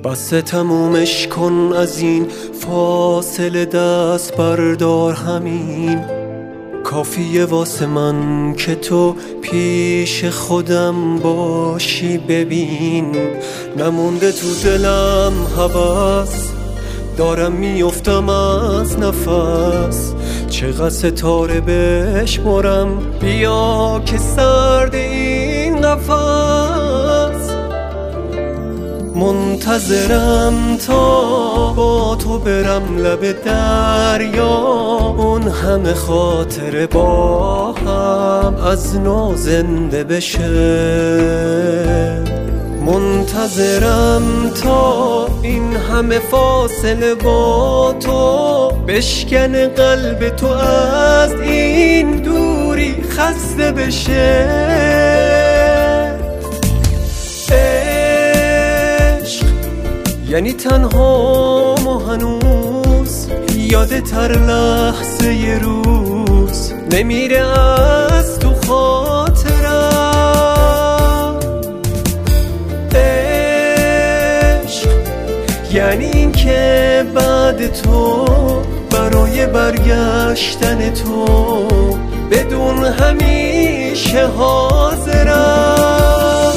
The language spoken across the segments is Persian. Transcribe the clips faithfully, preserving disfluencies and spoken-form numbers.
بس تمومش کن از این فاصله، دست بردار همین کافیه واسه من که تو پیش خودم باشی. ببین نمونده تو دلم هوس، دارم میافتم از نفس، چقدر ستاره بشمرم بیا که سرد این قفس. منتظرم تا با تو برم لب دریا، اون همه خاطره با هم از نو زنده بشه. منتظرم تا این همه فاصله با تو بشکن قلب تو، از این دوری خسته بشه. عشق یعنی تنها و هنوز یادت هر لحظه ی روز نمیره از تو خاطرم. عشق یعنی این که بعد تو برای برگشتن تو بدون همیشه حاضرم.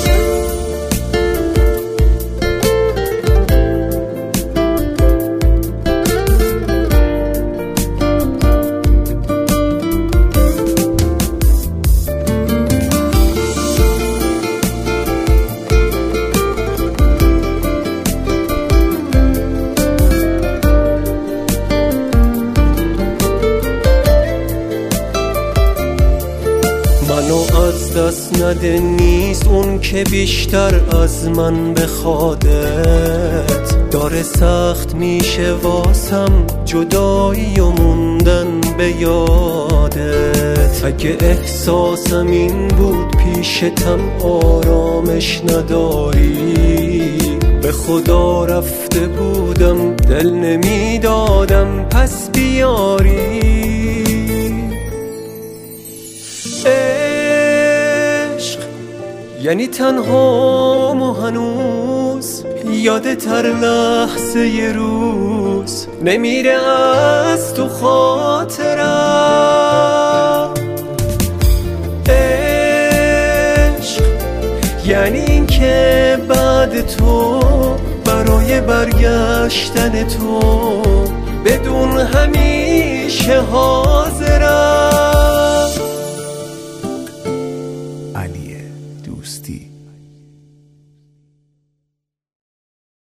منو از دست نده، نیست اون که بیشتر از من بخوادت، داره سخت میشه واسم جدایی و موندن به یادت. اگه احساسم این بود پیشتم آرامش نداری، به خدا رفته بودم دل نمیدادم پس بیاری. عشق یعنی تنها و هنوز یادت هر لحظه ی روز نمیره از تو خاطرم. عشق یعنی این که بعد تو برای برگشتن تو بدون همیشه حاضرم. علی دوستی.